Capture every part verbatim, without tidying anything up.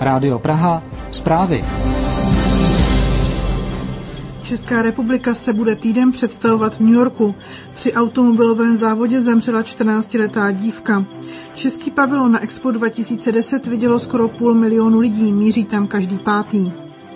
Rádio Praha, zprávy. Česká republika se bude týden představovat v New Yorku. Při automobilovém závodě zemřela čtrnáctiletá dívka. Český pavilon na Expo dva tisíce deset vidělo skoro půl milionu lidí, míří tam každý pátý.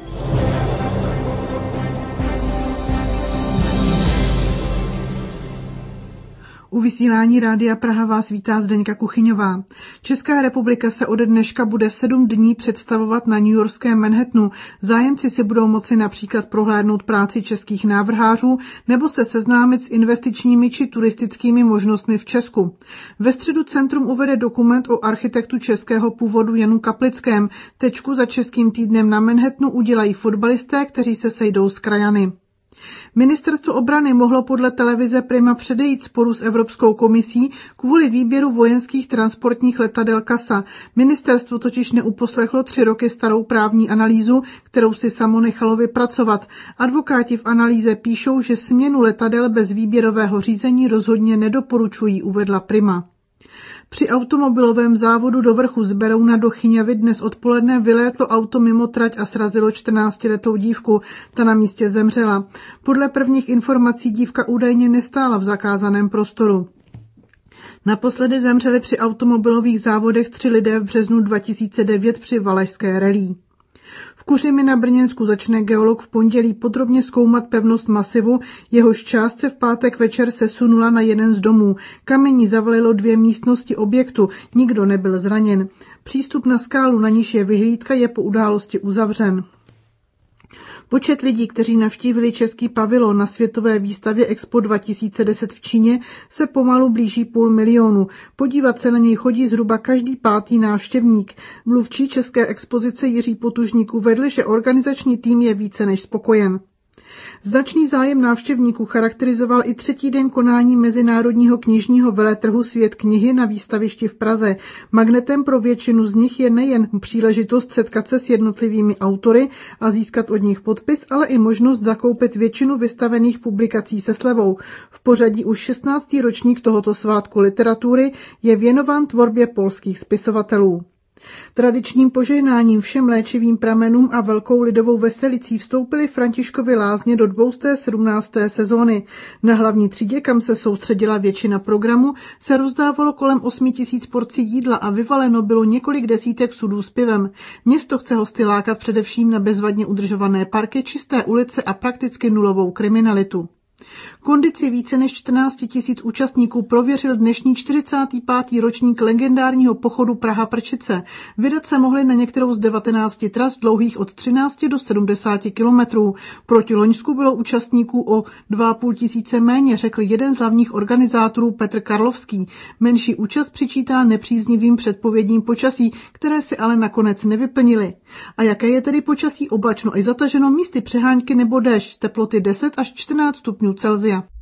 U vysílání Rádia Praha vás vítá Zdeňka Kuchyňová. Česká republika se ode dneška bude sedm dní představovat na newyorském Manhattanu. Zájemci si budou moci například prohlédnout práci českých návrhářů nebo se seznámit s investičními či turistickými možnostmi v Česku. Ve středu centrum uvede dokument o architektu českého původu Janu Kaplickém. Tečku za českým týdnem na Manhattanu udělají fotbalisté, kteří se sejdou s krajany. Ministerstvo obrany mohlo podle televize Prima předejít sporu s Evropskou komisí kvůli výběru vojenských transportních letadel CASA. Ministerstvo totiž neuposlechlo tři roky starou právní analýzu, kterou si samo nechalo vypracovat. Advokáti v analýze píšou, že směnu letadel bez výběrového řízení rozhodně nedoporučují, uvedla Prima. Při automobilovém závodu do vrchu z Berouna do Chyňavy dnes odpoledne vylétlo auto mimo trať a srazilo čtrnáctiletou dívku. Ta na místě zemřela. Podle prvních informací dívka údajně nestála v zakázaném prostoru. Naposledy zemřeli při automobilových závodech tři lidé v březnu dva tisíce devět při Valašské rallye. V Kuřimi na Brněnsku začne geolog v pondělí podrobně zkoumat pevnost masivu, jehož část se v pátek večer sesunula na jeden z domů. Kamení zavalilo dvě místnosti objektu, nikdo nebyl zraněn. Přístup na skálu, na níž je vyhlídka, je po události uzavřen. Počet lidí, kteří navštívili český pavilon na světové výstavě Expo dva tisíce deset v Číně, se pomalu blíží půl milionu. Podívat se na něj chodí zhruba každý pátý návštěvník. Mluvčí české expozice Jiří Potužník uvedl, že organizační tým je více než spokojen. Značný zájem návštěvníků charakterizoval i třetí den konání mezinárodního knižního veletrhu Svět knihy na výstavišti v Praze. Magnetem pro většinu z nich je nejen příležitost setkat se s jednotlivými autory a získat od nich podpis, ale i možnost zakoupit většinu vystavených publikací se slevou. V pořadí už šestnáctý ročník tohoto svátku literatury je věnován tvorbě polských spisovatelů. Tradičním požehnáním všem léčivým pramenům a velkou lidovou veselicí vstoupily Františkovy lázně do dvousté sedmnácté sezóny. Na hlavní třídě, kam se soustředila většina programu, se rozdávalo kolem osmi tisíc porcí jídla a vyvaleno bylo několik desítek sudů s pivem. Město chce hosty lákat především na bezvadně udržované parky, čisté ulice a prakticky nulovou kriminalitu. Kondici více než čtrnáct tisíc účastníků prověřil dnešní čtyřicátý pátý ročník legendárního pochodu Praha-Prčice. Vydat se mohli na některou z devatenácti tras dlouhých od třinácti do sedmdesáti kilometrů. Proti loňsku bylo účastníků o dva a půl tisíce méně, řekl jeden z hlavních organizátorů Petr Karlovský. Menší účast přičítá nepříznivým předpovědím počasí, které si ale nakonec nevyplnily. A jaké je tedy počasí? Oblačno i zataženo, místy přehánky nebo déšť, teploty deset až čtrnáct stupňů Celsia.